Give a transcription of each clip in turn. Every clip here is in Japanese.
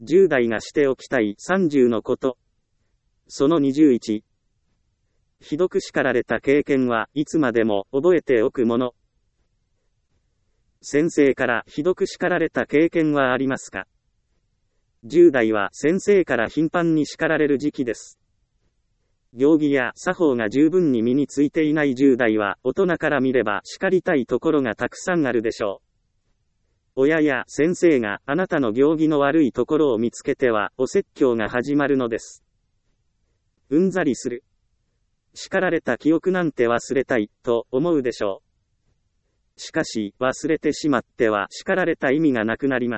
10代がしておきたい30のこと。その21。ひどく叱られた経験はいつまでも覚えておくもの。先生からひどく叱られた経験はありますか？10代は先生から頻繁に叱られる時期です。行儀や作法が十分に身についていない10代は大人から見れば叱りたいところがたくさんあるでしょう。親や先生があなたの行儀の悪いところを見つけてはお説教が始まるのです。うんざりする。叱られた記憶なんて忘れたいと思うでしょう。しかし忘れてしまっては叱られた意味がなくなります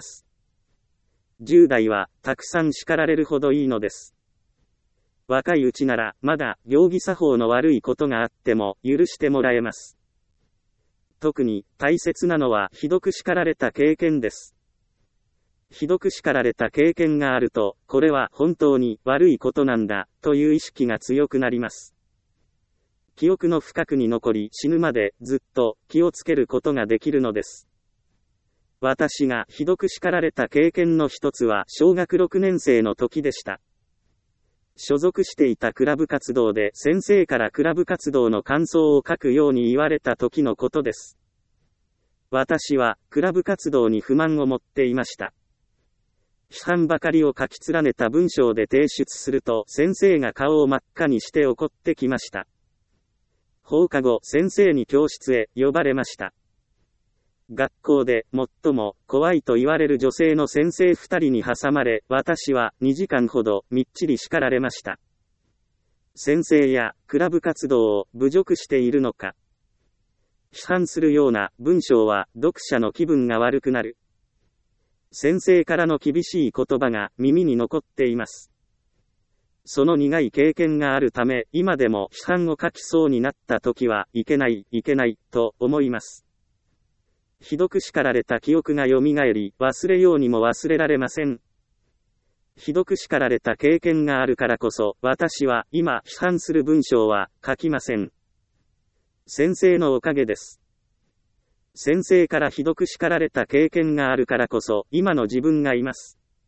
。10代はたくさん叱られるほどいいのです。若いうちならまだ行儀作法の悪いことがあっても許してもらえます。特に大切なのはひどく叱られた経験です。ひどく叱られた経験があると、これは本当に悪いことなんだという意識が強くなります。記憶の深くに残り死ぬまでずっと気をつけることができるのです。私がひどく叱られた経験の一つは小学6年生の時でした。所属していたクラブ活動で先生からクラブ活動の感想を書くように言われた時のことです。私はクラブ活動に不満を持っていました。批判ばかりを書き連ねた文章で提出すると先生が顔を真っ赤にして怒ってきました。放課後先生に教室へ呼ばれました。学校で最も怖いと言われる女性の先生2人に挟まれ、私は2時間ほどみっちり叱られました。先生やクラブ活動を侮辱しているのか。批判するような文章は読者の気分が悪くなる。先生からの厳しい言葉が耳に残っています。その苦い経験があるため、今でも批判を書きそうになった時はいけない、と思います。ひどく叱られた記憶が蘇り、忘れようにも忘れられません。ひどく叱られた経験があるからこそ、私は今批判する文章は書きません。先生のおかげです。先生からひどく叱られた経験があるからこそ、今の自分がいます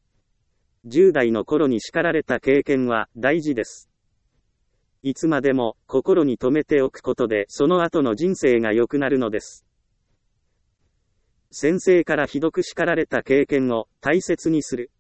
。10代の頃に叱られた経験は大事です。いつまでも心に留めておくことで、その後の人生が良くなるのです。先生からひどく叱られた経験を大切にする。